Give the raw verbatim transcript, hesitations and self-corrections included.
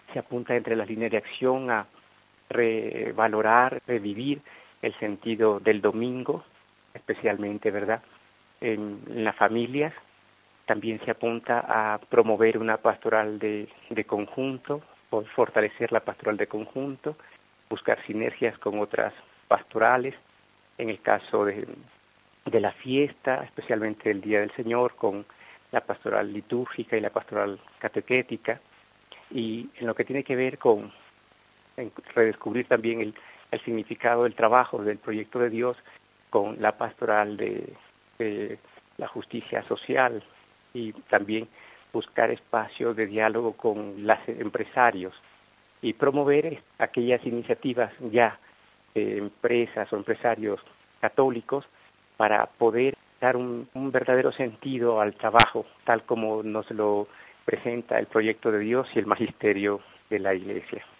se apunta entre las líneas de acción a revalorar, revivir el sentido del domingo, especialmente, ¿verdad?, en, en las familias. También se apunta a promover una pastoral de, de conjunto, o fortalecer la pastoral de conjunto, buscar sinergias con otras pastorales, en el caso de, de la fiesta, especialmente el Día del Señor, con la pastoral litúrgica y la pastoral catequética, y en lo que tiene que ver con redescubrir también el, el significado del trabajo, del proyecto de Dios, con la pastoral de, de la justicia social, y también buscar espacios de diálogo con los empresarios y promover aquellas iniciativas ya de empresas o empresarios católicos para poder dar un, un verdadero sentido al trabajo, tal como nos lo presenta el proyecto de Dios y el magisterio de la Iglesia.